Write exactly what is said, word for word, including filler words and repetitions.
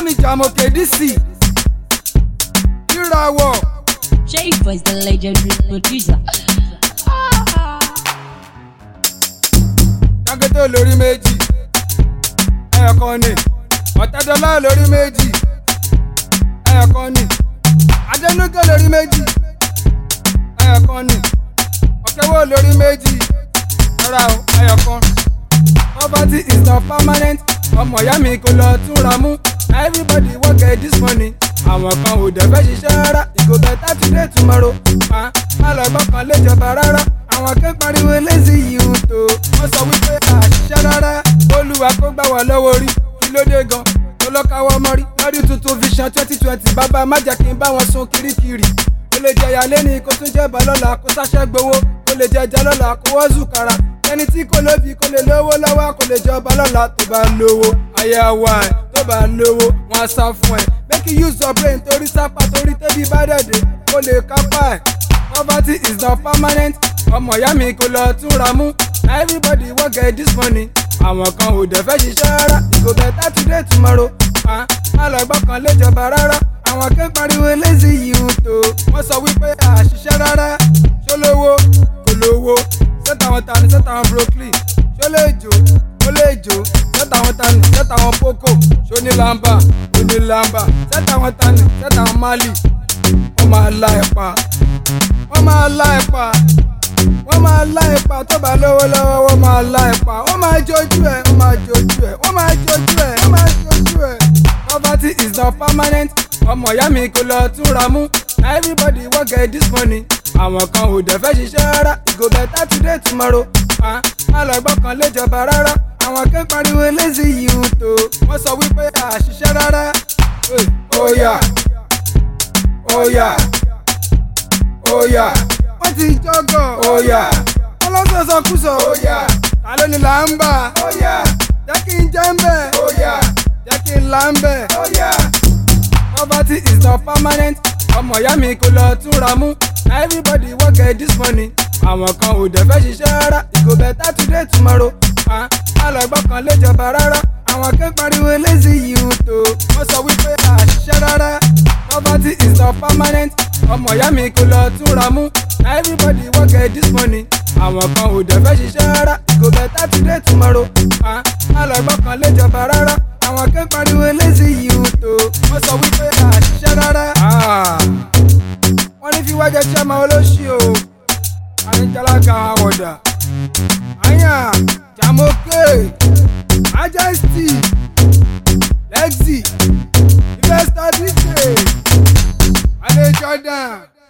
Yami Jamoke D C Ìràwọ̀ Shay Voice, the legendary producer. Dangote olórí méjì ẹ̀ẹ̀kan ni Ọ̀tẹ́dọ́lá olórí méjì ẹ̀ẹ̀kan ni Adénúgà olórí méjì ẹ̀ẹ̀kan ni Ọ̀kẹ́wọ́ olórí méjì ẹ̀rà ẹ̀ẹ̀kan. Poverty is not permanent. Ọmọ ìyá mi kò lọ túnra mú. Everybody work get this money. Àwọn kan ò dẹ̀ fẹ́ ṣiṣẹ́ rárá. It go better today tomorrow. Má lọ gbọ́kàn léjọba rárá. Àwọn kan pariwo lazy youth o. Wọ́n sọ wípé àṣìṣe rárá. Olúwa kó gbà wá lọ́wọ́ orí. Kí ló dé gan? Tó lọ káwọ́ mọ́rí. Lọ́dún tuntun vision twenty twenty. Bàbá má jẹ́ kí n bá wọn sun kirikiri. Kó lè jẹyà lẹ́ni kó tún jẹ́ bá lọ́la. Kó sáṣẹ́ gbowó. Kó lè jẹjà lọ́la. Kó wọ́ zùkàrà. Ẹni tí kò lóbi kò lè lówó lọ́wọ́ kò lè jọba lọ́la tó bá lówó. Ayé àwa ẹ̀ tó bá lówó wọn á sá fún ẹ̀. Make you use your brain torí sápá torí tẹ́bí bá dẹ̀dẹ̀ kó lè kápá ẹ̀. Poverty is not permanent. Ọmọ ìyá mi kò lọ túnra mú. Everybody wan get this money. Àwọn kan ò dẹ̀ fẹ́ ṣiṣẹ́ rárá. It go better today tomorrow. Má lọ gbọ́kàn léjọba rárá. Àwọn kan pariwo lazy youth o. Wọ́n sọ wípé àṣìṣe rárá. Ṣó lówó kò lówó. Sẹ́tà wọn tani sẹ́tà wọn Brooklyn ṣó lè jò ó lè jò sẹ́tà wọn tani sẹ́tà wọn Poco ṣó ní lamba ó ní lamba sẹ́tà wọn tani sẹ́tà wọn Mali wọ́n máa la ẹ̀pà wọ́n máa la ẹ̀pà wọ́n máa la ẹ̀pà tó bá lówó lọ́wọ́ wọ́n máa la ẹ̀pà wọ́n máa jojú ẹ̀ wọ́n máa jojú ẹ̀ wọ́n máa jojú ẹ̀ wọ́n máa jojú ẹ̀. Poverty is not permanent. Ọmọ ìyá mi kò lọ túnra mú. Everybody wan get this money. Àwọn kan ò dẹ̀ fẹ́ ṣiṣẹ́ rárá. It go better today tomorrow. Má lọ gbọ́kàn léjọba rárá. Àwọn kan pariwo lazy youth o. Wọ́n sọ wípé àṣìṣe rárá. Oya oya oya wọ́n ti jọ́gọ̀. Oya ọlọ́sọ̀ọ̀sọ̀ kùsọ̀. Oya ta ló ní làǹbà. Oya jẹ́ kí n jẹ́ ń bẹ̀. Oya jẹ́ kí n là ń bẹ̀. Oya poverty is not permanent. Ọmọ ìyá mi kò lọ túnra mú. Everybody wan get this money. Àwọn kan ò dẹ̀ fẹ́ ṣiṣẹ́ rárá. It go better today tomorrow. Má lọ gbọ́kàn léjọba rárá. Àwọn kan pariwo lazy youth o. Wọ́n sọ wípé àṣìṣe rárá. Poverty is not permanent. Ọmọ ìyá mi kò lọ túnra mú. Everybody wan get this money. Àwọn kan ò dẹ̀ fẹ́ ṣiṣẹ́ rárá. It go better today tomorrow. Má lọ gbọ́kàn léjọba rárá. Àwọn kan pariwo lazy youth o. Wọ́n sọ wípé àṣìṣe rárá. Wọ́n ní fi wájà chairman olóṣì o. Àníjàlága àwọ̀dà. Àyà Jamoke Majesty Lexi Investor D J Adé Jordan.